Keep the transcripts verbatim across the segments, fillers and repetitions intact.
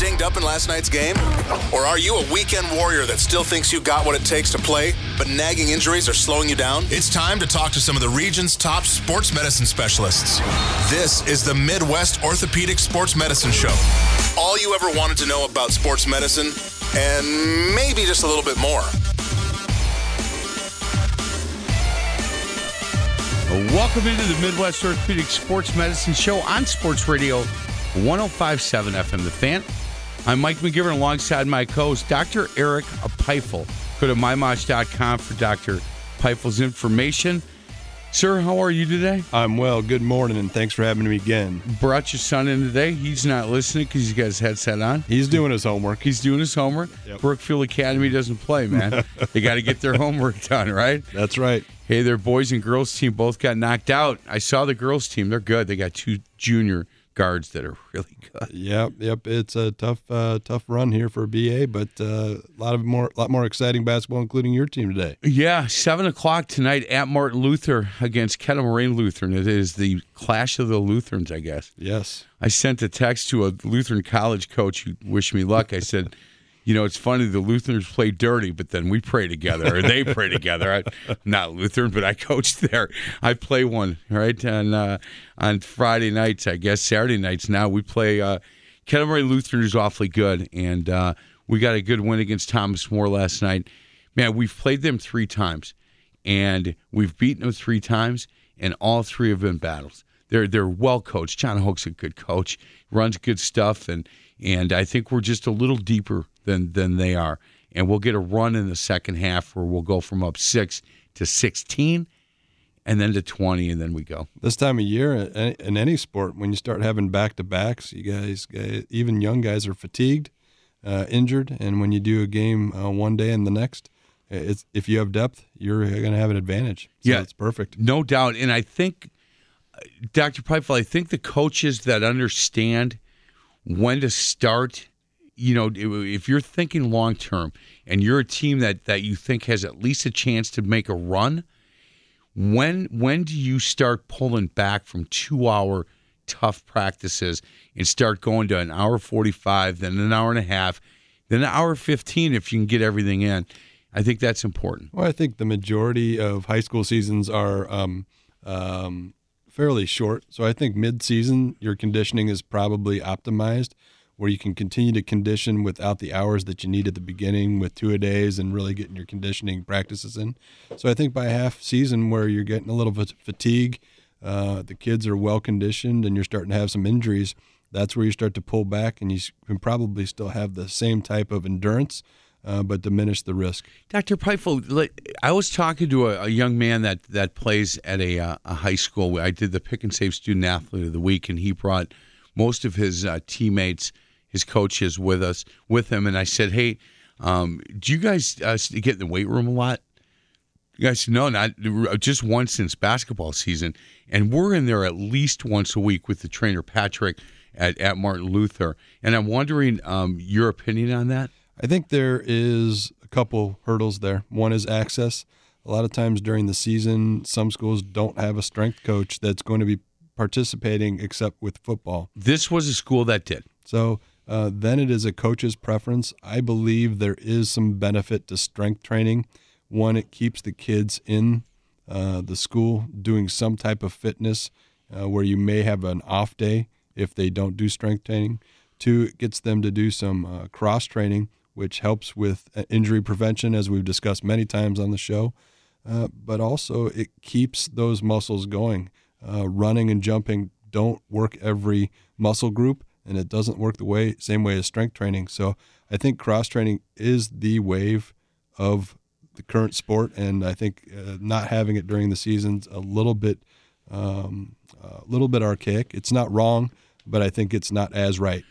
dinged up in last night's game? Or are you a weekend warrior that still thinks you got what it takes to play, but nagging injuries are slowing you down? It's time to talk to some of the region's top sports medicine specialists. This is the Midwest Orthopedic Sports Medicine Show. All you ever wanted to know about sports medicine, and maybe just a little bit more. Welcome into the Midwest Orthopedic Sports Medicine Show on Sports Radio one oh five point seven F M The Fan. I'm Mike McGivern alongside my co-host, Doctor Eric Peifel. Go to my mosh dot com for Doctor Peifel's information. Sir, how are you today? I'm well. Good morning, and thanks for having me again. Brought your son in today. He's not listening because he's got his headset on. He's doing his homework. He's doing his homework. Yep. Brookfield Academy doesn't play, man. They got to get their homework done, right? That's right. Hey, their boys and girls team both got knocked out. I saw the girls team. They're good. They got two junior guards that are really good. Yep, yep. It's a tough, uh, tough run here for B A, but uh, a lot of more, lot more exciting basketball, including your team today. Yeah, seven o'clock tonight at Martin Luther against Kettle Moraine Lutheran. It is the clash of the Lutherans, I guess. Yes. I sent a text to a Lutheran college coach who wished me luck. I said, you know, it's funny, the Lutherans play dirty, but then we pray together, or they pray together. I, I'm not Lutheran, but I coached there. I play one, right, on, uh, on Friday nights, I guess, Saturday nights now. We play uh, Kettle Moraine Lutheran is awfully good, and uh, we got a good win against Thomas More last night. Man, we've played them three times, and we've beaten them three times, and all three have been battles. They're they're well coached. John Hoke's a good coach, runs good stuff, and and I think we're just a little deeper than than they are. And we'll get a run in the second half where we'll go from up six to sixteen, and then to twenty, and then we go. This time of year in any sport, when you start having back to backs, you guys, even young guys, are fatigued, uh, injured, and when you do a game uh, one day and the next, it's if you have depth, you're going to have an advantage. So yeah, it's perfect, no doubt. And I think, Doctor Peifel, I think the coaches that understand when to start, you know, if you're thinking long term and you're a team that, that you think has at least a chance to make a run, when when do you start pulling back from two hour tough practices and start going to an hour forty-five, then an hour and a half, then an hour fifteen if you can get everything in? I think that's important. Well, I think the majority of high school seasons are um, um, fairly short. So I think mid-season, your conditioning is probably optimized, where you can continue to condition without the hours that you need at the beginning with two-a-days and really getting your conditioning practices in. So I think by half season where you're getting a little bit fatigue, uh, the kids are well-conditioned, and you're starting to have some injuries, that's where you start to pull back, and you can probably still have the same type of endurance, uh, but diminish the risk. Doctor Peifel, I was talking to a, a young man that, that plays at a, uh, a high school. I did the Pick and Save Student Athlete of the Week, and he brought most of his uh, teammates, his coaches with us, with him, and I said, hey, um, do you guys uh, get in the weight room a lot? You guys said, no, not just once since basketball season, and we're in there at least once a week with the trainer, Patrick, at, at Martin Luther, and I'm wondering um, your opinion on that? I think there is a couple hurdles there. One is access. A lot of times during the season, some schools don't have a strength coach that's going to be participating except with football. This was a school that did. So uh, then it is a coach's preference. I believe there is some benefit to strength training. One, it keeps the kids in uh, the school doing some type of fitness uh, where you may have an off day if they don't do strength training. Two, it gets them to do some uh, cross training, which helps with injury prevention, as we've discussed many times on the show. Uh, but also it keeps those muscles going. Uh, running and jumping don't work every muscle group, and it doesn't work the way same way as strength training. So I think cross training is the wave of the current sport, and I think uh, not having it during the season's a little bit, um, a little bit archaic. It's not wrong, but I think it's not as right.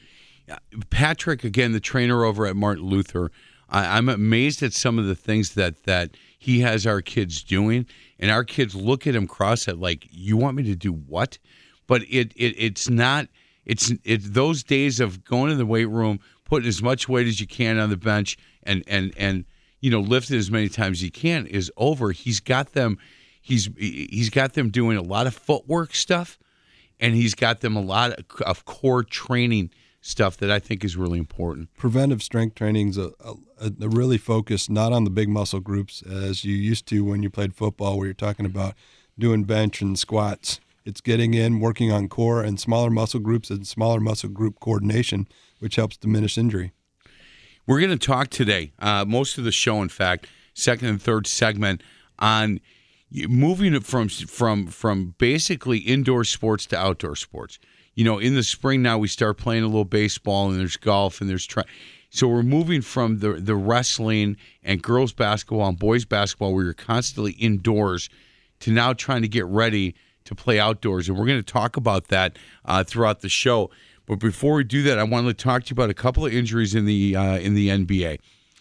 Patrick, again, the trainer over at Martin Luther, I, I'm amazed at some of the things that, that he has our kids doing, and our kids look at him cross at like, you want me to do what? But it, it it's not, it's it's those days of going to the weight room, putting as much weight as you can on the bench, and and and you know, lift it as many times as you can is over. He's got them, he's he's got them doing a lot of footwork stuff, and he's got them a lot of, of core training stuff that I think is really important. Preventive strength training is a, a, a really focused not on the big muscle groups as you used to when you played football, where you're talking about doing bench and squats. It's getting in, working on core and smaller muscle groups and smaller muscle group coordination, which helps diminish injury. We're going to talk today, uh, most of the show, in fact, second and third segment, on moving it from from from basically indoor sports to outdoor sports. You know, in the spring now we start playing a little baseball, and there's golf, and there's tra- so we're moving from the the wrestling and girls basketball and boys basketball, where you're constantly indoors, to now trying to get ready to play outdoors. And we're going to talk about that uh, throughout the show. But before we do that, I wanted to talk to you about a couple of injuries in the uh, in the N B A.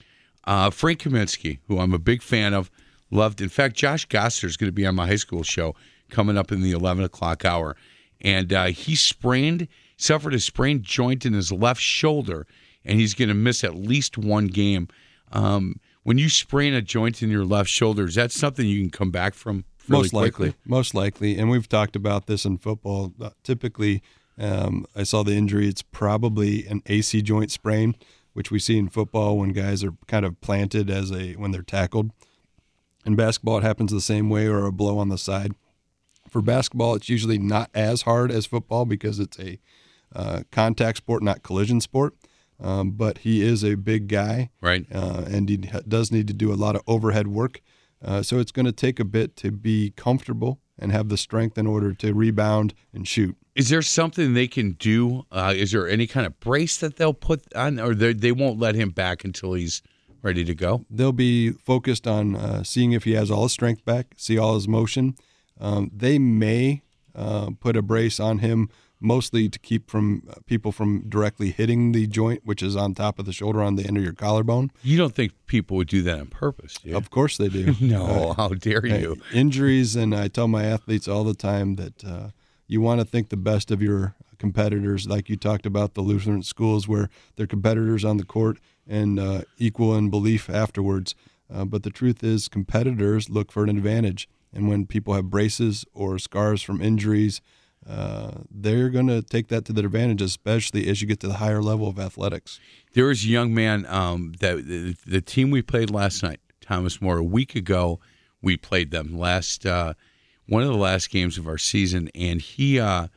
Uh, Frank Kaminsky, who I'm a big fan of, loved. In fact, Josh Gosser is going to be on my high school show coming up in the eleven o'clock hour. And uh, he sprained, suffered a sprained joint in his left shoulder, and he's going to miss at least one game. Um, when you sprain a joint in your left shoulder, is that something you can come back from really Most likely. quickly? Most likely. And we've talked about this in football. Uh, typically, um, I saw the injury. It's probably an A C joint sprain, which we see in football when guys are kind of planted as a when they're tackled. In basketball, it happens the same way, or a blow on the side. For basketball, it's usually not as hard as football because it's a uh, contact sport, not collision sport. Um, but he is a big guy, Right. Uh, and he does need to do a lot of overhead work. Uh, so it's going to take a bit to be comfortable and have the strength in order to rebound and shoot. Is there something they can do? Uh, is there any kind of brace that they'll put on, or they they won't let him back until he's ready to go? They'll be focused on uh, seeing if he has all his strength back, see all his motion. Um, they may uh, put a brace on him, mostly to keep from uh, people from directly hitting the joint, which is on top of the shoulder on the end of your collarbone. You don't think people would do that on purpose, do you? Of course they do. No, Uh, how dare you? uh, injuries, and I tell my athletes all the time that uh, you want to think the best of your competitors, like you talked about the Lutheran schools where they're competitors on the court and uh, equal in belief afterwards. Uh, but the truth is competitors look for an advantage. And when people have braces or scars from injuries, uh, they're going to take that to their advantage, especially as you get to the higher level of athletics. There was a young man um, that the, the team we played last night, Thomas More, a week ago, we played them last uh, one of the last games of our season, and he uh,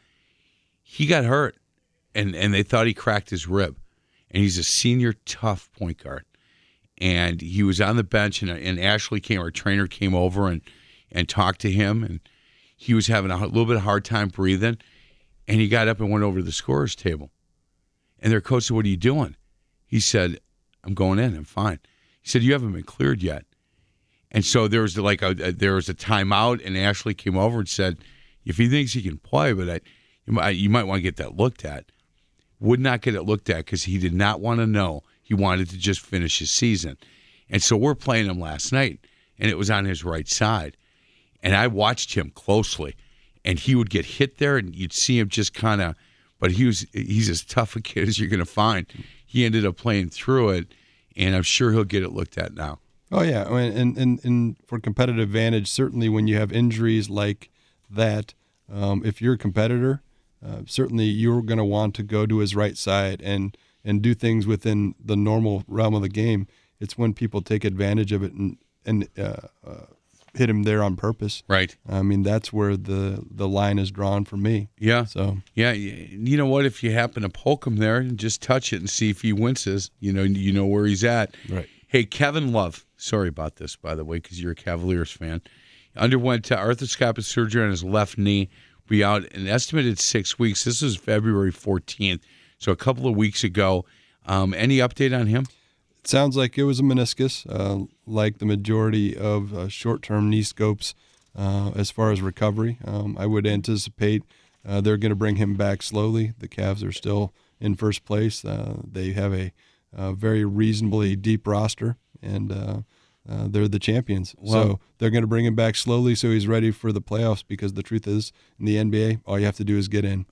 he got hurt, and, and they thought he cracked his rib. And he's a senior tough point guard. And he was on the bench, and, and Ashley came, our trainer came over and, and talked to him, and he was having a little bit of hard time breathing, and he got up and went over to the scorer's table. And their coach said, "What are you doing?" He said, "I'm going in. I'm fine." He said, "You haven't been cleared yet." And so there was like a, a there was a timeout, and Ashley came over and said, "If he thinks he can play, but I, you might you might want to get that looked at." Would not get it looked at because he did not want to know. He wanted to just finish his season. And so we're playing him last night, and it was on his right side. And I watched him closely, and he would get hit there, and you'd see him just kind of, but he was he's as tough a kid as you're going to find. He ended up playing through it, and I'm sure he'll get it looked at now. Oh, yeah. I mean, and, and, and for competitive advantage, certainly when you have injuries like that, um, if you're a competitor, uh, certainly you're going to want to go to his right side and, and do things within the normal realm of the game. It's when people take advantage of it and, and uh, uh, hit him there on purpose. Right. I mean, that's where the, the line is drawn for me. Yeah. So yeah, you know what? If you happen to poke him there and just touch it and see if he winces, you know, you know where he's at. Right. Hey, Kevin Love. Sorry about this, by the way, because you're a Cavaliers fan. Underwent uh, arthroscopic surgery on his left knee. Be out an estimated six weeks. This is February fourteenth, so a couple of weeks ago. Um, any update on him? It sounds like it was a meniscus, uh, like the majority of uh, short-term knee scopes uh, as far as recovery. Um, I would anticipate uh, they're going to bring him back slowly. The Cavs are still in first place. Uh, they have a, a very reasonably deep roster, and uh, uh, they're the champions. Wow. So they're going to bring him back slowly so he's ready for the playoffs, because the truth is, in the N B A, all you have to do is get in.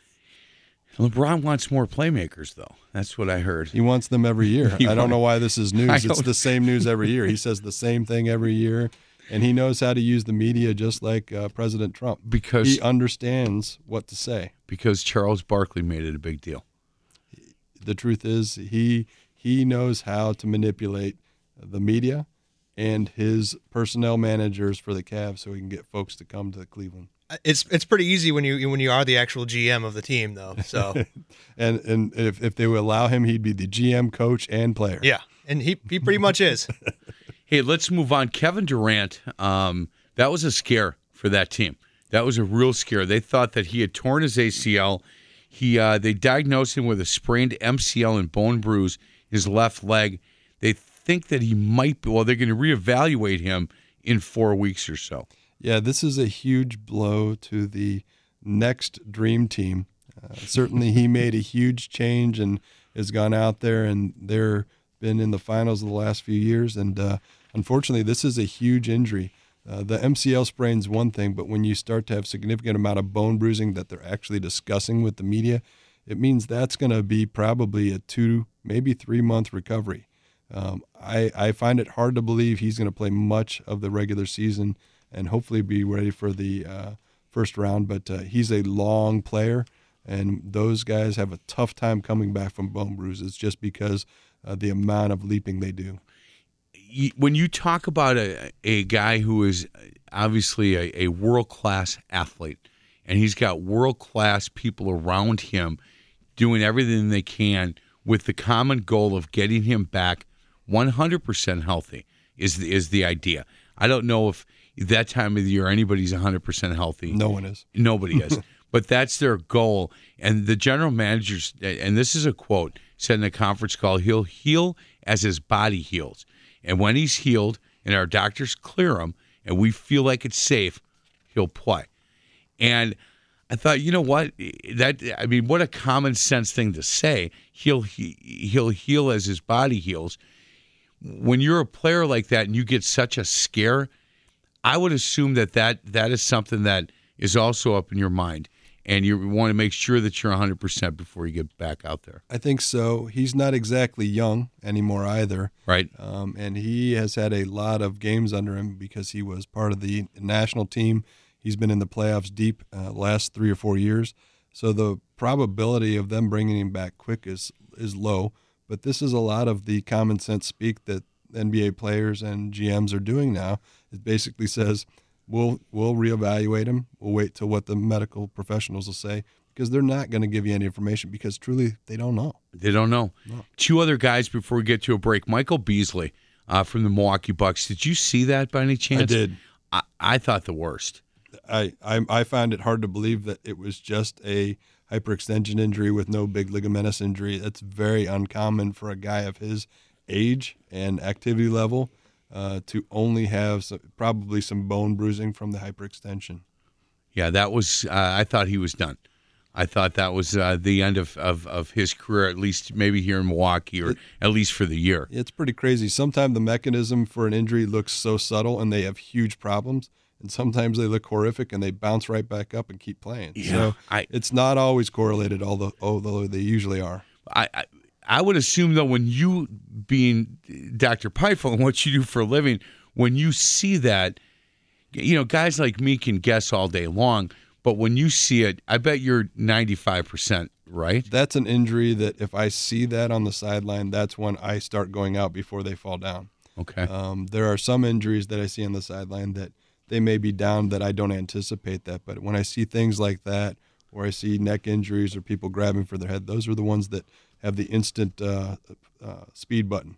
LeBron wants more playmakers, though. That's what I heard. He wants them every year. He I don't want- know why this is I news. It's don't- the same news every year. He says the same thing every year, and he knows how to use the media just like uh, President Trump. Because He understands what to say. because Charles Barkley made it a big deal. the truth is he he knows how to manipulate the media and his personnel managers for the Cavs so he can get folks to come to Cleveland. It's it's pretty easy when you when you are the actual G M of the team, though. So, and and if, if they would allow him, he'd be the G M, coach, and player. Yeah, and he he pretty much is. Hey, let's move on. Kevin Durant, um, that was a scare for that team. That was a real scare. They thought that he had torn his A C L. He uh, they diagnosed him with a sprained M C L and bone bruise in his left leg. They think that he might be. Well, they're going to reevaluate him in four weeks or so. Yeah, this is a huge blow to the next dream team. Uh, certainly, he made a huge change and has gone out there, and they're been in the finals of the last few years. And uh, unfortunately, this is a huge injury. Uh, the M C L sprain is one thing, but when you start to have significant amount of bone bruising that they're actually discussing with the media, it means that's going to be probably a two, maybe three-month recovery. Um, I, I find it hard to believe he's going to play much of the regular season and hopefully be ready for the uh, first round. But uh, he's a long player, and those guys have a tough time coming back from bone bruises just because uh, the amount of leaping they do. When you talk about a, a guy who is obviously a, a world-class athlete, and he's got world-class people around him doing everything they can with the common goal of getting him back one hundred percent healthy is the, is the idea. I don't know if that time of the year anybody's one hundred percent healthy. No one is. Nobody is. But that's their goal. And the general managers, and this is a quote, said in a conference call, he'll heal as his body heals. And when he's healed and our doctors clear him and we feel like it's safe, he'll play. And I thought, you know what? That I mean, what a common sense thing to say. He'll he, he'll heal as his body heals. When you're a player like that and you get such a scare, I would assume that that, that is something that is also up in your mind. And you want to make sure that you're one hundred percent before you get back out there. I think so. He's not exactly young anymore either. Right. Um, and he has had a lot of games under him because he was part of the national team. He's been in the playoffs deep uh, last three or four years. So the probability of them bringing him back quick is, is low. But this is a lot of the common sense speak that N B A players and G Ms are doing now. It basically says, We'll we'll reevaluate him. We'll wait till what the medical professionals will say because they're not going to give you any information because truly they don't know. They don't know. No. Two other guys before we get to a break. Michael Beasley uh, from the Milwaukee Bucks. Did you see that by any chance? I did. I, I thought the worst. I, I I found it hard to believe that it was just a hyperextension injury with no big ligamentous injury. That's very uncommon for a guy of his age and activity level. Uh, to only have some, probably some bone bruising from the hyperextension. Yeah, that was. Uh, I thought he was done. I thought that was uh, the end of, of, of his career, at least maybe here in Milwaukee, or it, at least for the year. It's pretty crazy. Sometimes the mechanism for an injury looks so subtle, and they have huge problems, and sometimes they look horrific, and they bounce right back up and keep playing. Yeah, so I, it's not always correlated, although although they usually are. I. I I would assume, though, when you, being Doctor Peifel and what you do for a living, when you see that, you know, guys like me can guess all day long, but when you see it, I bet you're ninety-five percent right. That's an injury that if I see that on the sideline, that's when I start going out before they fall down. Okay. Um, there are some injuries that I see on the sideline that they may be down that I don't anticipate that, but when I see things like that, or I see neck injuries or people grabbing for their head, those are the ones that have the instant uh, uh, speed button.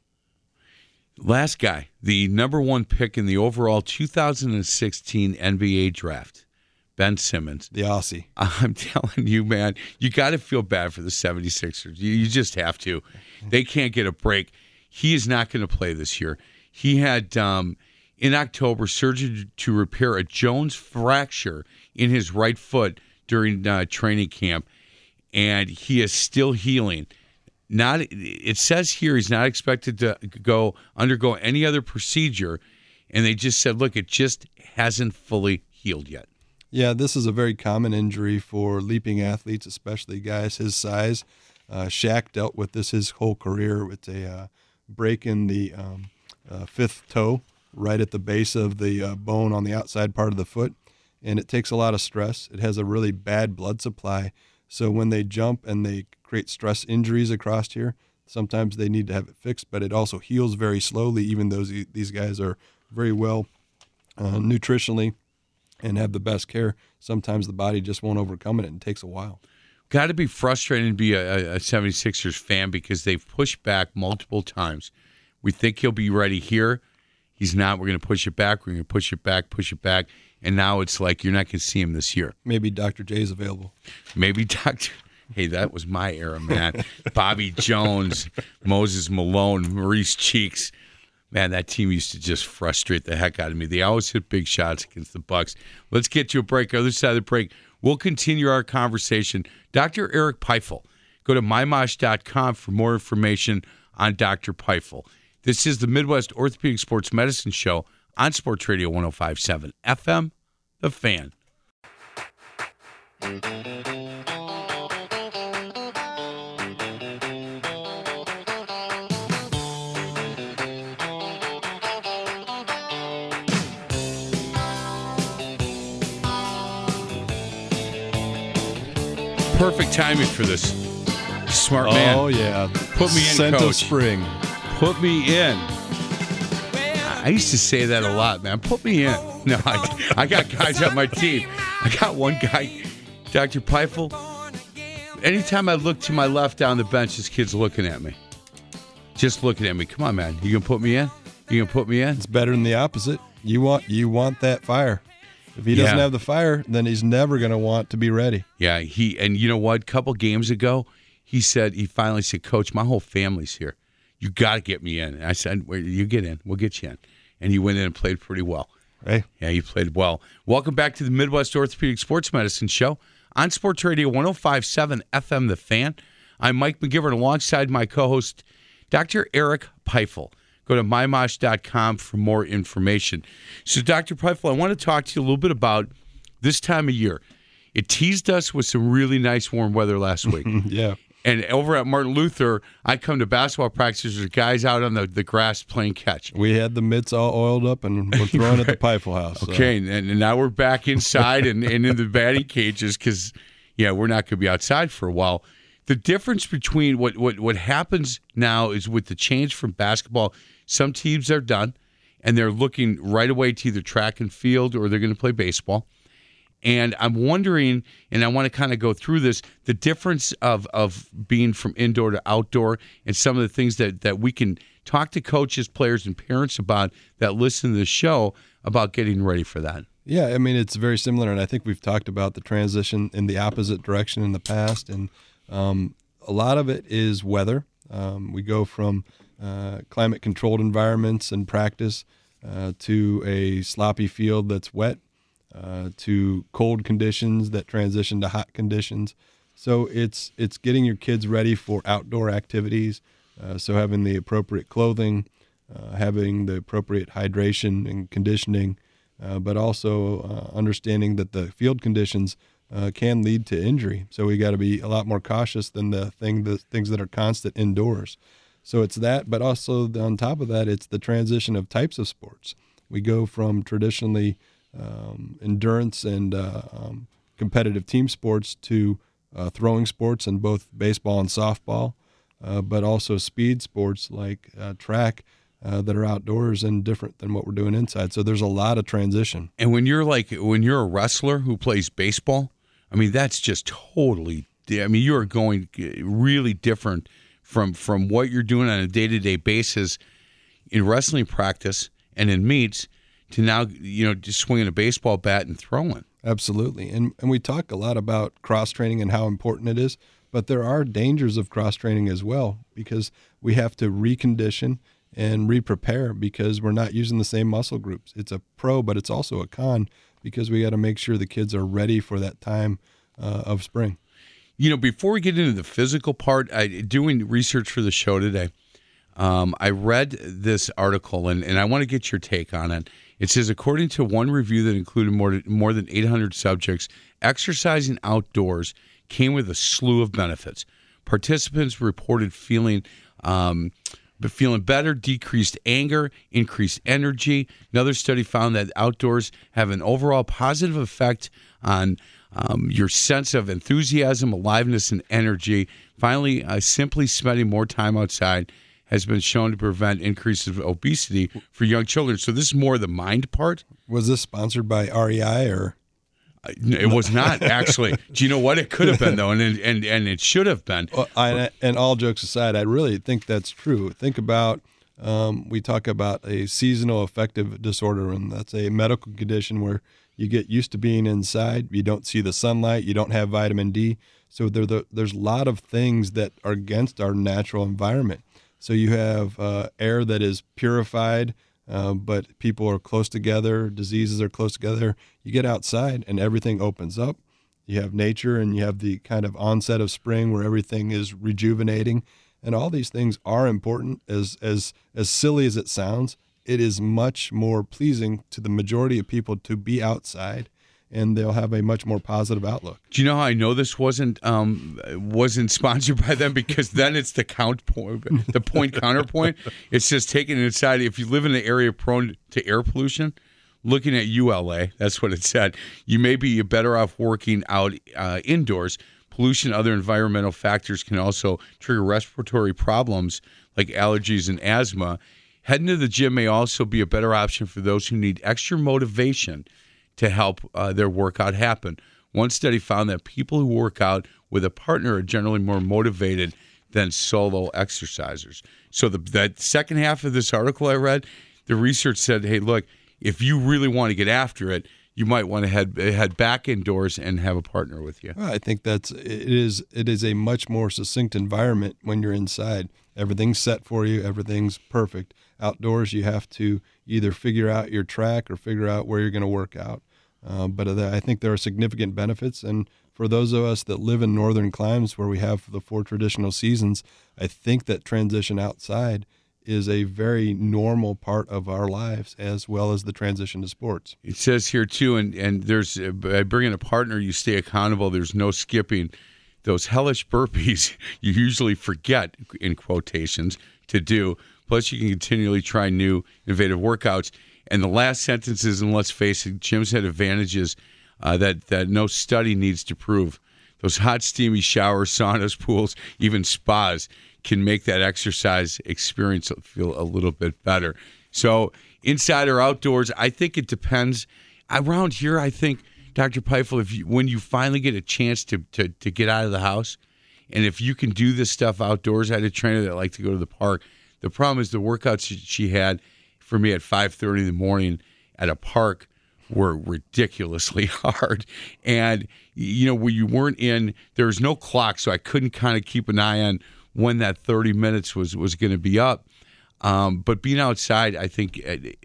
Last guy, the number one pick in the overall two thousand sixteen N B A draft, Ben Simmons. The Aussie. I'm telling you, man, you got to feel bad for the seventy-sixers. You, you just have to. They can't get a break. He is not going to play this year. He had, um, in October, surgery to repair a Jones fracture in his right foot during uh, training camp, and he is still healing. Not, it says here he's not expected to go undergo any other procedure, and they just said, look, it just hasn't fully healed yet. Yeah, this is a very common injury for leaping athletes, especially guys his size. Uh, Shaq dealt with this his whole career. It's a uh, break in the um, uh, fifth toe, right at the base of the uh, bone on the outside part of the foot, and it takes a lot of stress. It has a really bad blood supply. So when they jump and they create stress injuries across here. Sometimes they need to have it fixed, but it also heals very slowly, even though these guys are very well uh, nutritionally and have the best care. Sometimes the body just won't overcome it, and it takes a while. Got to be frustrating to be a, a seventy-sixers fan because they've pushed back multiple times. We think he'll be ready here. He's not. We're going to push it back. We're going to push it back, push it back. And now it's like you're not going to see him this year. Maybe Doctor J's available. Maybe Doctor Hey, that was my era, man. Bobby Jones, Moses Malone, Maurice Cheeks. Man, that team used to just frustrate the heck out of me. They always hit big shots against the Bucks. Let's get to a break. Other side of the break, we'll continue our conversation. Doctor Eric Peifel. Go to my mosh dot com for more information on Doctor Peifel. This is the Midwest Orthopedic Sports Medicine Show on Sports Radio one oh five point seven F M, The Fan. Perfect timing for this. Smart man. Oh, yeah. Put me in, Scent coach. of spring. Put me in. I used to say that a lot, man. Put me in. No, I, I got guys on my team. I got one guy, Doctor Peifel. Anytime I look to my left down the bench, this kid's looking at me. Just looking at me. Come on, man. You gonna put me in? You gonna put me in? It's better than the opposite. You want you want that fire. If he doesn't Yeah. have the fire, then he's never going to want to be ready. Yeah, he and you know what? A couple games ago, he said he finally said, "Coach, my whole family's here. You got to get me in." And I said, well, "You get in. We'll get you in." And he went in and played pretty well. Hey, yeah, he played well. Welcome back to the Midwest Orthopedic Sports Medicine Show on Sports Radio one oh five point seven F M, The Fan. I'm Mike McGivern alongside my co-host, Doctor Eric Peifel. Go to my mosh dot com for more information. So, Doctor Peifel, I want to talk to you a little bit about this time of year. It teased us with some really nice warm weather last week. yeah. And over at Martin Luther, I come to basketball practices. There's guys out on the, the grass playing catch. We had the mitts all oiled up, and we're throwing at the Peifel house. So. Okay, and, and now we're back inside and, and in the batting cages because, yeah, we're not going to be outside for a while. The difference between what, what, what happens now is with the change from basketball, some teams are done, and they're looking right away to either track and field or they're going to play baseball. And I'm wondering, and I want to kind of go through this, the difference of, of being from indoor to outdoor and some of the things that, that we can talk to coaches, players, and parents about that listen to the show about getting ready for that. Yeah, I mean, it's very similar, and I think we've talked about the transition in the opposite direction in the past, and um, a lot of it is weather. Um, we go from uh, climate-controlled environments and practice uh, to a sloppy field that's wet, uh, to cold conditions that transition to hot conditions. So it's it's getting your kids ready for outdoor activities, uh, so having the appropriate clothing, uh, having the appropriate hydration and conditioning, uh, but also uh, understanding that the field conditions uh, can lead to injury. So we got to be a lot more cautious than the thing the things that are constant indoors. So it's that, but also on top of that, it's the transition of types of sports. We go from traditionally um, endurance and uh, um, competitive team sports to uh, throwing sports in both baseball and softball, uh, but also speed sports like uh, track uh, that are outdoors and different than what we're doing inside. So there's a lot of transition. And when you're like, when you're a wrestler who plays baseball, I mean, that's just totally, I mean, you're going really different from from what you're doing on a day-to-day basis in wrestling practice and in meets to now, you know, just swinging a baseball bat and throwing. Absolutely. And and we talk a lot about cross-training and how important it is, but there are dangers of cross-training as well because we have to recondition and re-prepare because we're not using the same muscle groups. It's a pro, but it's also a con because we got to make sure the kids are ready for that time uh, of spring. You know, before we get into the physical part, I doing research for the show today, um, I read this article, and, and I want to get your take on it. It says, according to one review that included more, more than eight hundred subjects, exercising outdoors came with a slew of benefits. Participants reported feeling um, but feeling better, decreased anger, increased energy. Another study found that outdoors have an overall positive effect on um, your sense of enthusiasm, aliveness, and energy. Finally, uh, simply spending more time outside has been shown to prevent increases of obesity for young children. So this is more the mind part. Was this sponsored by R E I or? It was not, actually. Do you know what? It could have been, though, and and and it should have been. Well, I, and all jokes aside, I really think that's true. Think about, um, we talk about a seasonal affective disorder, and that's a medical condition where you get used to being inside. You don't see the sunlight. You don't have vitamin D. So there, the, there's a lot of things that are against our natural environment. So you have uh, air that is purified, uh, but people are close together, diseases are close together. You get outside and everything opens up. You have nature and you have the kind of onset of spring where everything is rejuvenating. And all these things are important. As, as, as silly as it sounds, it is much more pleasing to the majority of people to be outside, and they'll have a much more positive outlook. Do you know how I know this wasn't um, wasn't sponsored by them? Because then it's the count point, the point counterpoint. It says taking it inside. If you live in an area prone to air pollution, looking at U L A, that's what it said. You may be better off working out uh, indoors. Pollution, other environmental factors can also trigger respiratory problems like allergies and asthma. Heading to the gym may also be a better option for those who need extra motivation to help uh, their workout happen. One study found that people who work out with a partner are generally more motivated than solo exercisers. So the that second half of this article I read, the research said, hey, look, if you really want to get after it, you might want to head head back indoors and have a partner with you. Well, I think that's it is it is a much more succinct environment when you're inside. Everything's set for you. Everything's perfect. Outdoors, you have to either figure out your track or figure out where you're going to work out. Uh, but I think there are significant benefits. And for those of us that live in northern climes where we have the four traditional seasons, I think that transition outside is a very normal part of our lives, as well as the transition to sports. It says here, too, and, and there's by bringing a partner, you stay accountable. There's no skipping. Those hellish burpees you usually forget, in quotations, to do. Plus, you can continually try new innovative workouts. And the last sentence is, and let's face it, gyms had advantages uh, that, that no study needs to prove. Those hot, steamy showers, saunas, pools, even spas can make that exercise experience feel a little bit better. So inside or outdoors, I think it depends. Around here, I think, Doctor Peifel, if you, when you finally get a chance to, to, to get out of the house, and if you can do this stuff outdoors, I had a trainer that liked to go to the park. The problem is the workouts she had for me at five thirty in the morning at a park were ridiculously hard. And, you know, when you weren't in, there was no clock, so I couldn't kind of keep an eye on when that thirty minutes was, was going to be up. Um, but being outside, I think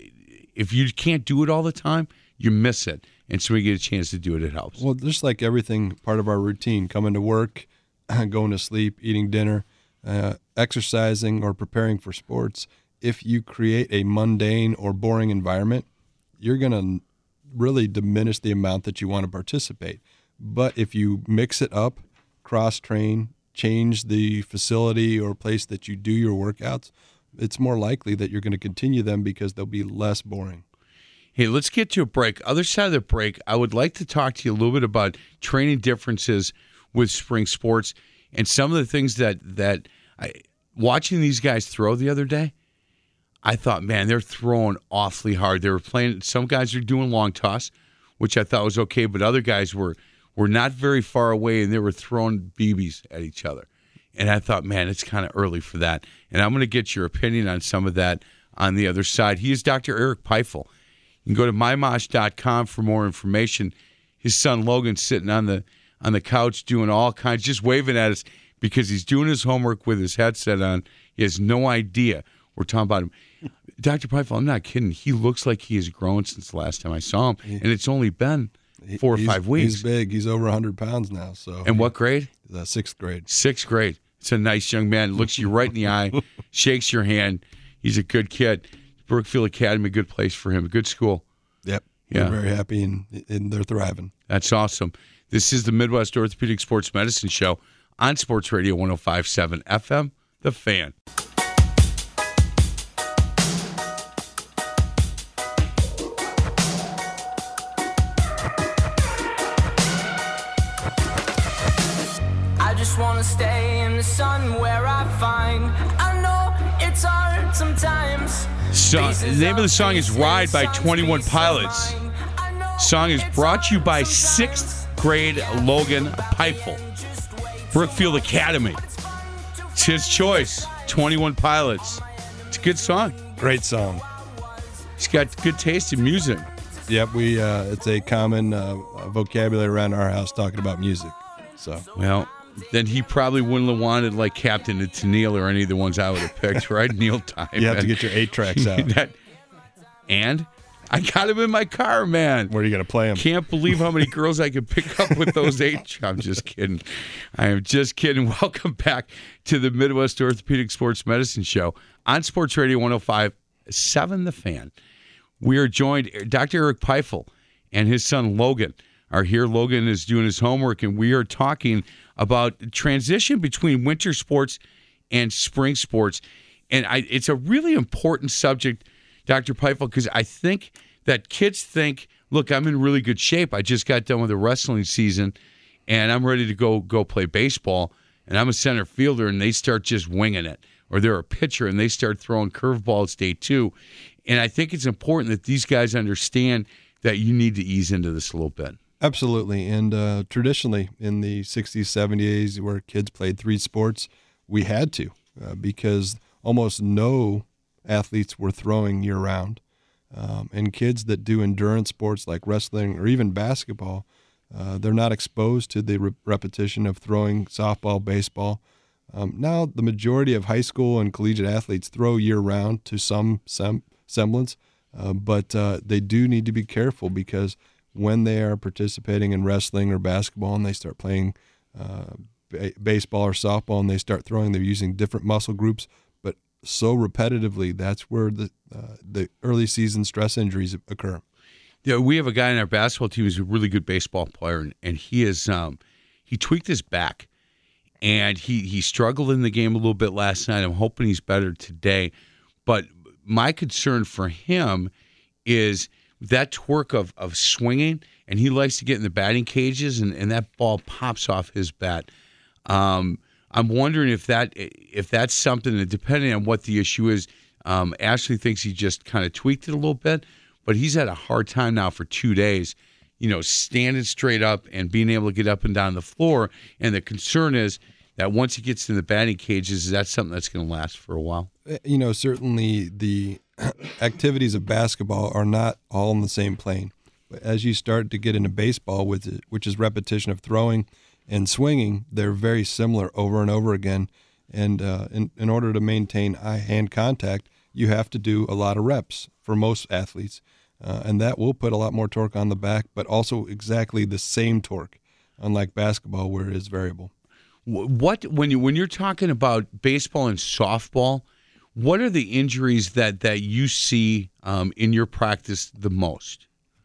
if you can't do it all the time, you miss it. And so we get a chance to do it, it helps. Well, just like everything, part of our routine, coming to work, going to sleep, eating dinner, uh, exercising, or preparing for sports, if you create a mundane or boring environment, you're going to really diminish the amount that you want to participate. But if you mix it up, cross-train, change the facility or place that you do your workouts, it's more likely that you're going to continue them because they'll be less boring. Hey, let's get to a break. Other side of the break, I would like to talk to you a little bit about training differences with spring sports and some of the things that, that I, watching these guys throw the other day, I thought, man, they're throwing awfully hard. They were playing, some guys are doing long toss, which I thought was okay, but other guys were, were not very far away, and they were throwing B Bs at each other. And I thought, man, it's kind of early for that. And I'm going to get your opinion on some of that on the other side. He is Doctor Eric Peifel. You can go to my mosh dot com for more information. His son Logan's sitting on the on the couch doing all kinds, just waving at us because he's doing his homework with his headset on. He has no idea we're talking about him. Doctor Peifel, I'm not kidding. He looks like he has grown since the last time I saw him, and it's only been four he's, or five weeks. He's big. He's over one hundred pounds now. So. And what grade? Uh, sixth grade. Sixth grade. It's a nice young man. Looks you right in the eye, shakes your hand. He's a good kid. Brookfield Academy, good place for him. Good school. Yep. Yeah. We're very happy, and, and they're thriving. That's awesome. This is the Midwest Orthopedic Sports Medicine Show on Sports Radio one oh five point seven F M, The Fan. sun where I find. I know it's hard sometimes. So, the name of the song is Ride by twenty-one Pilots. Song is brought to you by sixth grade Logan Pifel, Brookfield Academy. It's his choice, twenty-one Pilots. It's a good song. Great song. He's got good taste in music. Yep, we. Uh, it's a common uh, vocabulary around our house talking about music. So Well, then he probably wouldn't have wanted like Captain and Tennille or any of the ones I would have picked, right? Neil Time. you have to get your eight tracks out. that, and I got him in my car, man. Where are you going to play them? Can't believe how many girls I could pick up with those eight. I'm just kidding. I am just kidding. Welcome back to the Midwest Orthopedic Sports Medicine Show on Sports Radio one oh five point seven The Fan. We are joined, Doctor Eric Pifel and his son Logan are here. Logan is doing his homework, and we are talking about the transition between winter sports and spring sports. And I, it's a really important subject, Doctor Pifel, because I think that kids think, look, I'm in really good shape. I just got done with the wrestling season, and I'm ready to go go play baseball, and I'm a center fielder, and they start just winging it. Or they're a pitcher, and they start throwing curveballs day two. And I think it's important that these guys understand that you need to ease into this a little bit. Absolutely. And uh, traditionally in the sixties, seventies, where kids played three sports, we had to uh, because almost no athletes were throwing year-round. Um, and kids that do endurance sports like wrestling or even basketball, uh, they're not exposed to the re- repetition of throwing softball, baseball. Um, now, the majority of high school and collegiate athletes throw year-round to some sem- semblance, uh, but uh, they do need to be careful because when they are participating in wrestling or basketball and they start playing uh, ba- baseball or softball and they start throwing, they're using different muscle groups, but so repetitively, that's where the uh, the early season stress injuries occur. Yeah, we have a guy in our basketball team who's a really good baseball player, and, and he is um, he tweaked his back, and he he struggled in the game a little bit last night. I'm hoping he's better today, but my concern for him is that torque of, of swinging, and he likes to get in the batting cages, and, and that ball pops off his bat. Um, I'm wondering if that if that's something that, depending on what the issue is, um, Ashley thinks he just kind of tweaked it a little bit, but he's had a hard time now for two days, you know, standing straight up and being able to get up and down the floor. And the concern is that once he gets in the batting cages, is that something that's going to last for a while? You know, certainly the activities of basketball are not all on the same plane. But as you start to get into baseball, with it, which is repetition of throwing and swinging, they're very similar over and over again. And uh, in, in order to maintain eye-hand contact, you have to do a lot of reps for most athletes. Uh, and that will put a lot more torque on the back, but also exactly the same torque, unlike basketball where it is variable. What when you when you're talking about baseball and softball, what are the injuries that, that you see um, in your practice the most?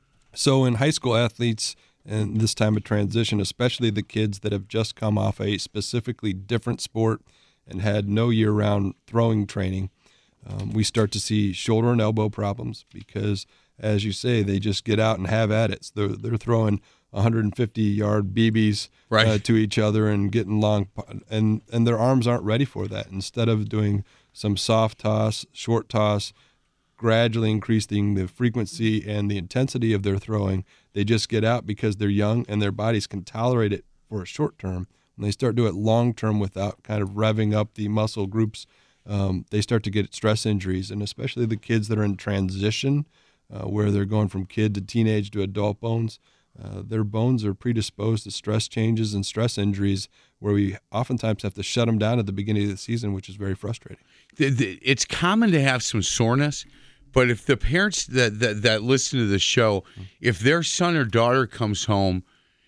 So in high school athletes, and this time of transition, especially the kids that have just come off a specifically different sport and had no year-round throwing training, um, we start to see shoulder and elbow problems because, as you say, they just get out and have at it. So they're, they're throwing one hundred fifty yard B Bs right. uh, to each other and getting long, and and their arms aren't ready for that. Instead of doing some soft toss, short toss, gradually increasing the frequency and the intensity of their throwing, they just get out because they're young and their bodies can tolerate it for a short term. When they start doing it long term without kind of revving up the muscle groups, um, they start to get stress injuries, and especially the kids that are in transition, uh, where they're going from kid to teenage to adult bones. Uh, their bones are predisposed to stress changes and stress injuries where we oftentimes have to shut them down at the beginning of the season, which is very frustrating. It's common to have some soreness, but if the parents that, that, that listen to the show, if their son or daughter comes home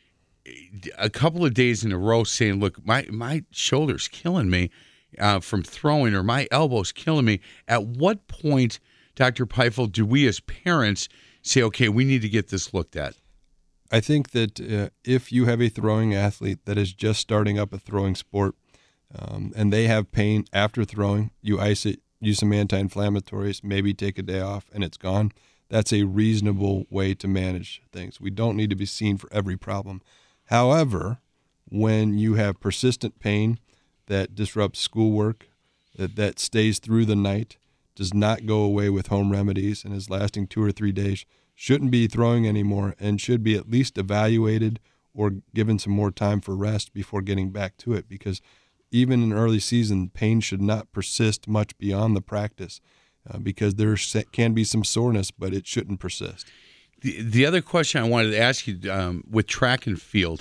a couple of days in a row saying, look, my, my shoulder's killing me uh, from throwing, or my elbow's killing me, at what point, Doctor Pifel, do we as parents say, okay, we need to get this looked at? I think that uh, if you have a throwing athlete that is just starting up a throwing sport um, and they have pain after throwing, you ice it, use some anti-inflammatories, maybe take a day off, and it's gone. That's a reasonable way to manage things. We don't need to be seen for every problem. However, when you have persistent pain that disrupts schoolwork, that, that stays through the night, does not go away with home remedies, and is lasting two or three days, shouldn't be throwing anymore and should be at least evaluated or given some more time for rest before getting back to it, because even in early season, pain should not persist much beyond the practice uh, because there can be some soreness, but it shouldn't persist. The, the other question I wanted to ask you um, with track and field,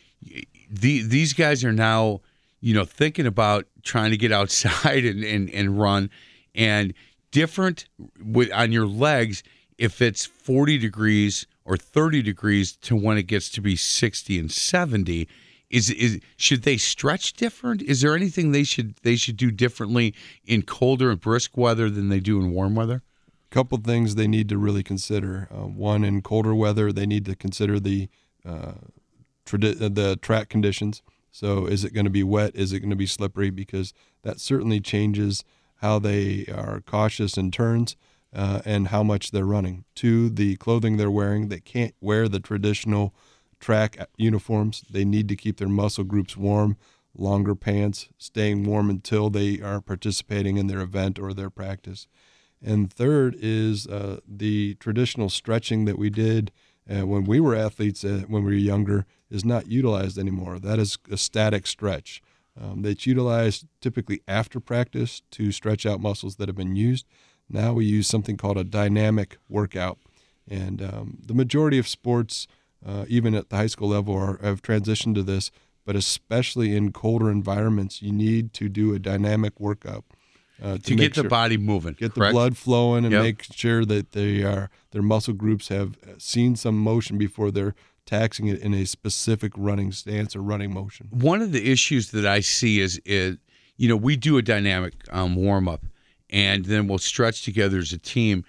the, these guys are now, you know, thinking about trying to get outside and, and, and run, and different with on your legs if it's forty degrees or thirty degrees to when it gets to be sixty and seventy. Is is should they stretch different? Is there anything they should they should do differently in colder and brisk weather than they do in warm weather? A couple things they need to really consider. Uh, one, in colder weather, they need to consider the uh, tradi- the track conditions. So is it going to be wet? Is it going to be slippery? Because that certainly changes how they are cautious in turns uh, and how much they're running. Two, the clothing they're wearing. They can't wear the traditional track uniforms. They need to keep their muscle groups warm, longer pants, staying warm until they are participating in their event or their practice. And third is uh, the traditional stretching that we did uh, when we were athletes, uh, when we were younger, is not utilized anymore. That is a static stretch. Um, that's utilized typically after practice to stretch out muscles that have been used. Now we use something called a dynamic workout. And um, the majority of sports, uh, even at the high school level, are, have transitioned to this, but especially in colder environments, you need to do a dynamic workout. Uh, to to get sure, the body moving, get correct? the blood flowing, and Yep. make sure that they are their muscle groups have seen some motion before they're taxing it in a specific running stance or running motion. One of the issues that I see is, is you know, we do a dynamic um, warm up, and then we'll stretch together as a team.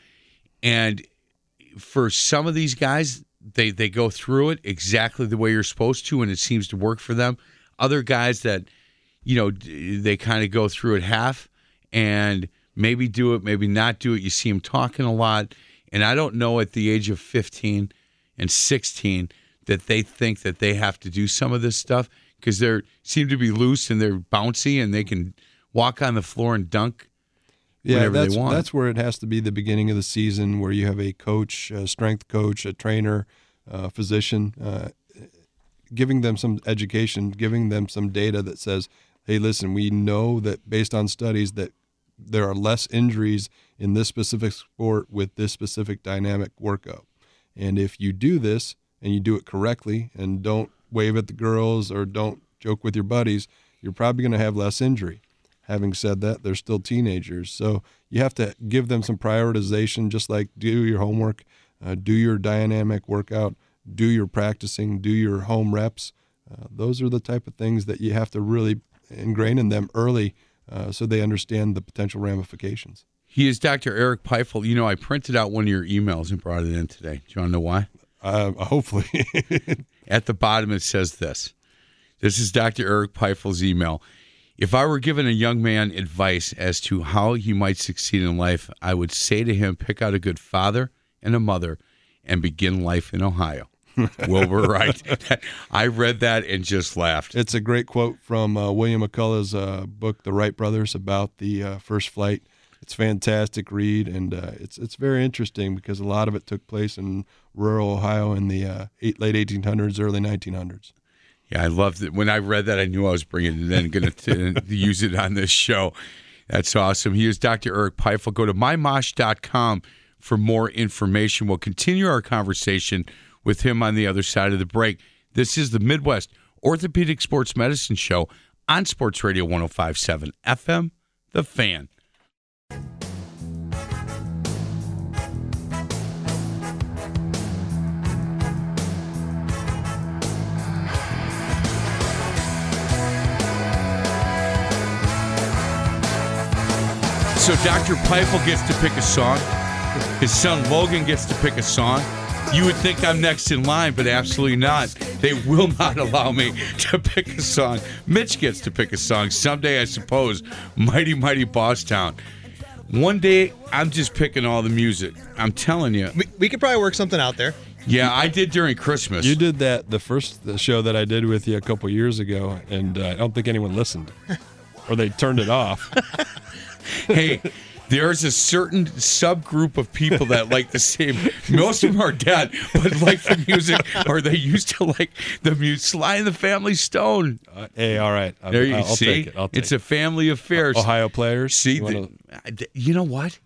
And for some of these guys, they they go through it exactly the way you're supposed to, and it seems to work for them. Other guys that, you know, they kind of go through it half and maybe do it, maybe not do it. You see them talking a lot. And I don't know at the age of fifteen and sixteen that they think that they have to do some of this stuff because they seem to be loose and they're bouncy and they can walk on the floor and dunk Yeah, whenever that's, they want. that's where it has to be the beginning of the season, where you have a coach, a strength coach, a trainer, a physician, uh, giving them some education, giving them some data that says, hey, listen, we know that based on studies that there are less injuries in this specific sport with this specific dynamic workout. And if you do this and you do it correctly and don't wave at the girls or don't joke with your buddies, you're probably going to have less injury. Having said that, they're still teenagers. So you have to give them some prioritization, just like do your homework, uh, do your dynamic workout, do your practicing, do your home reps. Uh, those are the type of things that you have to really ingrain in them early uh, so they understand the potential ramifications. He is Doctor Eric Peifel. You know, I printed out one of your emails and brought it in today. Do you want to know why? Uh, hopefully. At the bottom, it says this. This is Doctor Eric Peifel's email. If I were given a young man advice as to how he might succeed in life, I would say to him, pick out a good father and a mother and begin life in Ohio. Wilbur Wright. I read that and just laughed. It's a great quote from uh, William McCullough's uh, book, The Wright Brothers, about the uh, first flight. It's a fantastic read, and uh, it's it's very interesting because a lot of it took place in rural Ohio in the uh, eight, late eighteen hundreds, early nineteen hundreds. Yeah, I loved it. When I read that, I knew I was bringing it in and going to use it on this show. That's awesome. He is Doctor Eric Peifel. Go to my mosh dot com for more information. We'll continue our conversation with him on the other side of the break. This is the Midwest Orthopedic Sports Medicine Show on Sports Radio one oh five point seven F M, The Fan. So Doctor Peifel gets to pick a song. His son Logan gets to pick a song. You would think I'm next in line, but absolutely not. They will not allow me to pick a song. Mitch gets to pick a song. Someday, I suppose, Mighty Mighty Bosstown. One day, I'm just picking all the music. I'm telling you. We, we could probably work something out there. Yeah, I did during Christmas. You did that the first show that I did with you a couple years ago, and uh, I don't think anyone listened. or they turned it off. Hey, there's a certain subgroup of people that like the same. Most of them are dead, but like the music, or they used to like the music. Sly and the Family Stone. Uh, hey, all right. I'll, There you I'll see. take it. I'll take It's a family affair. Ohio players. See, You wanna- the- you know what?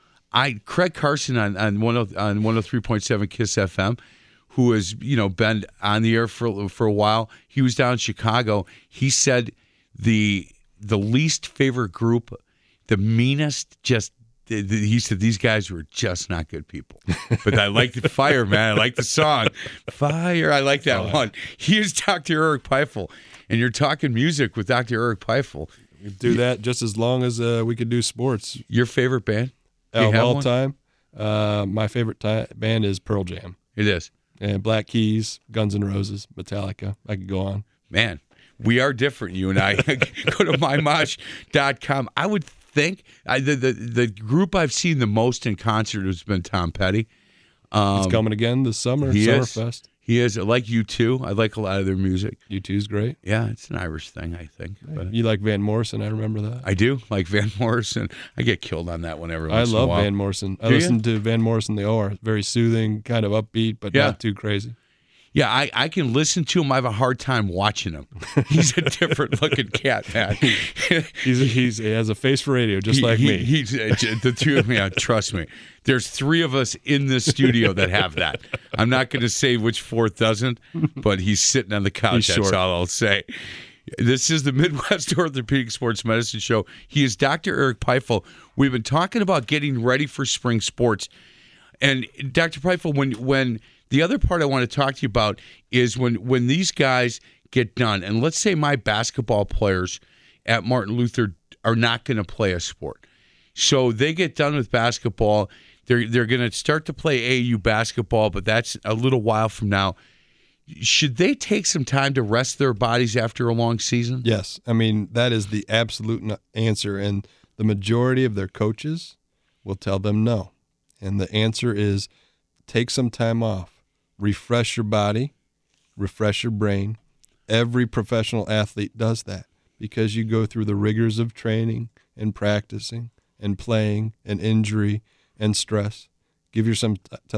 I Craig Carson on on one on one hundred three point seven Kiss F M, who has you know been on the air for for a while. He was down in Chicago. He said the the least favorite group, the meanest, just the- the- he said these guys were just not good people. But I like the Fire, man. I like the song Fire. I like that one. He is Doctor Eric Peifel, and you're talking music with Doctor Eric Peifel. do that just as long as uh, we could do sports. Your favorite band? Do you Of have all one? time, uh, my favorite ti band is Pearl Jam. It is. And Black Keys, Guns N' Roses, Metallica. I could go on. Man, we are different, you and I. Go to my mosh dot com. I would think I, the, the the group I've seen the most in concert has been Tom Petty. It's coming again this summer, He is. Summerfest. He is. I like U two. I like a lot of their music. U two's great. Yeah, it's an Irish thing, I think. But You like Van Morrison, I remember that. I do like Van Morrison. I get killed on that one every I once in a love while. Van Morrison. I Do ya? listen to Van Morrison the O R. Very soothing, kind of upbeat, but Yeah. not too crazy. Yeah, I, I can listen to him. I have a hard time watching him. He's a different looking cat, man. He's he's he has a face for radio, just He- like he- me. He's uh, j- the two of me. uh, Trust me. There's three of us in this studio that have that. I'm not going to say which fourth doesn't, but he's sitting on the couch. He's That's short. all I'll say. This is the Midwest Orthopedic Sports Medicine Show. He is Doctor Eric Peifel. We've been talking about getting ready for spring sports. And Doctor Peifel, when when the other part I want to talk to you about is when when these guys get done, and let's say my basketball players at Martin Luther are not going to play a sport, so they get done with basketball. They're they're going to start to play A A U basketball, but that's a little while from now. Should they take some time to rest their bodies after a long season? Yes. I mean, that is the absolute n- answer. And the majority of their coaches will tell them no. And the answer is take some time off, refresh your body, refresh your brain. Every professional athlete does that because you go through the rigors of training and practicing and playing and injury and stress. Give yourself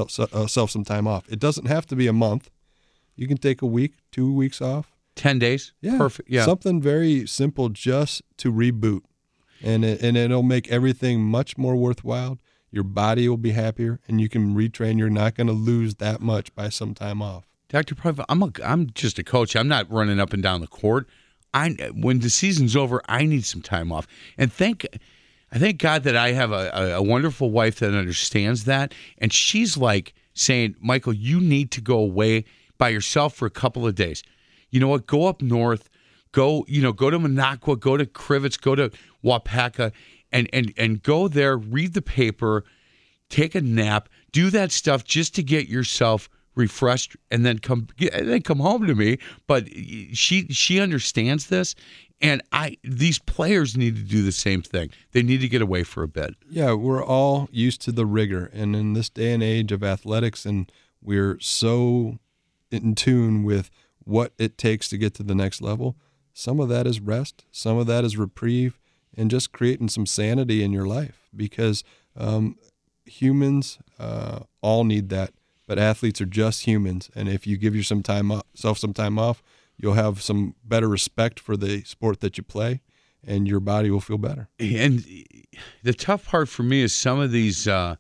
uh, some time off. It doesn't have to be a month. You can take a week, two weeks off. Ten days? Yeah, Perfect. Yeah. Something very simple just to reboot. And it, and it'll make everything much more worthwhile. Your body will be happier, and you can retrain. You're not going to lose that much by some time off. Doctor Peifel, I'm a, I'm just a coach. I'm not running up and down the court. I when the season's over, I need some time off. And thank I thank God that I have a, a, a wonderful wife that understands that. And she's like saying, Michael, you need to go away by yourself for a couple of days. You know what? Go up north. Go, you know, go to Minocqua, go to Crivets, go to Wapaka, and and and go there, read the paper, take a nap, do that stuff just to get yourself refreshed, and then come and then come home to me. But she she understands this, and I these players need to do the same thing. They need to get away for a bit. Yeah, we're all used to the rigor, and in this day and age of athletics, and we're so in tune with what it takes to get to the next level. Some of that is rest, some of that is reprieve, and just creating some sanity in your life, because um, humans uh, all need that, but athletes are just humans, and if you give yourself some time off, some time off, you'll have some better respect for the sport that you play, and your body will feel better. And the tough part for me is some of these uh,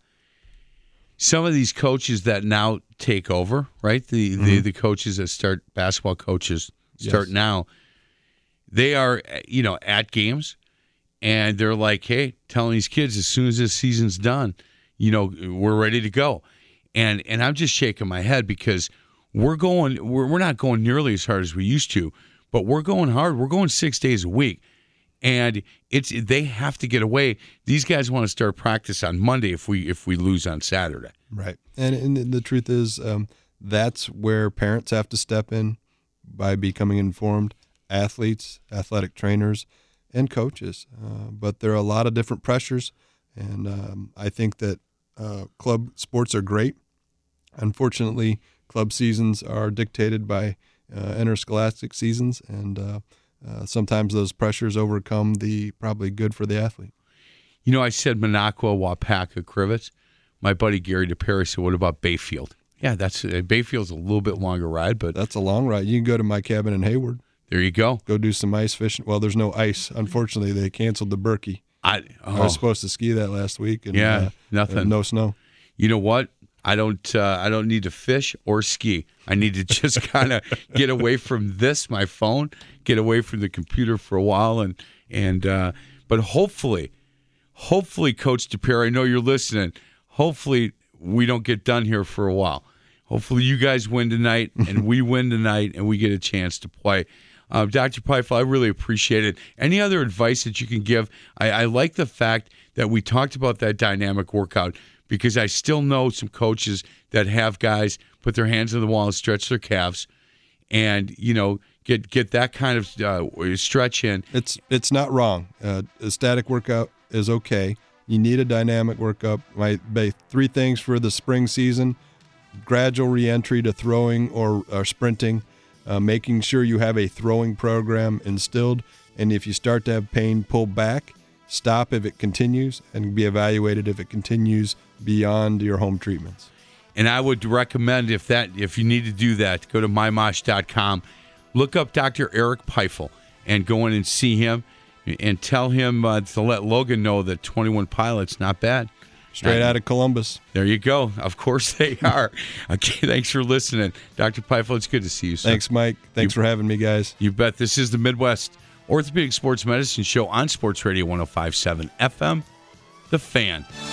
some of these coaches that now take over, right? The mm-hmm. the, the coaches that start, basketball coaches start yes. now. They are, you know, at games, and they're like, hey, telling these kids as soon as this season's done, you know, we're ready to go. And and I'm just shaking my head because we're going, we're, we're not going nearly as hard as we used to, but we're going hard. We're going six days a week. And it's they have to get away. These guys want to start practice on Monday if we if we lose on Saturday. Right. And, and the truth is um, that's where parents have to step in by becoming informed, athletes, athletic trainers, and coaches. Uh, but there are a lot of different pressures, and um, I think that uh, club sports are great. Unfortunately, club seasons are dictated by uh, interscholastic seasons, and uh, uh, sometimes those pressures overcome the probably good for the athlete. You know, I said Minocqua, Wapaka, Crivets. My buddy Gary DePerry said, what about Bayfield? Yeah, that's uh, Bayfield's a little bit longer ride, but That's a long ride. You can go to my cabin in Hayward. there you go. Go do some ice fishing. Well, there's no ice. Unfortunately, they canceled the Berkey. I, oh, I was supposed to ski that last week, and Yeah, uh, nothing. and no snow. You know what? I don't. Uh, I don't need to fish or ski. I need to just kind of get away from this, my phone, get away from the computer for a while, and and. Uh, but hopefully, hopefully, Coach DePerry, I know you're listening. Hopefully, we don't get done here for a while. Hopefully, you guys win tonight, and we win tonight, and we get a chance to play. Uh, Doctor Pfeiffer, I really appreciate it. Any other advice that you can give? I, I like the fact that we talked about that dynamic workout, because I still know some coaches that have guys put their hands on the wall and stretch their calves, and you know get get that kind of uh, stretch in. It's it's not wrong. Uh, a static workout is okay. You need a dynamic workout. My, my three things for the spring season: gradual reentry to throwing or, or sprinting, uh, making sure you have a throwing program instilled, and if you start to have pain, pull back, stop if it continues, and be evaluated if it continues beyond your home treatments. And I would recommend, if that if you need to do that, go to my mosh dot com, look up Doctor Eric Pfeiffer, and go in and see him, and tell him uh, to let Logan know that twenty-one Pilots not bad. Straight Uh, out of Columbus. There you go. Of course they are. Okay, thanks for listening, Doctor Pfeiffer. It's good to see you, sir. Thanks, Mike. Thanks You- for having me, guys. You bet. This is the Midwest Orthopedic Sports Medicine Show on Sports Radio one oh five point seven F M, The Fan.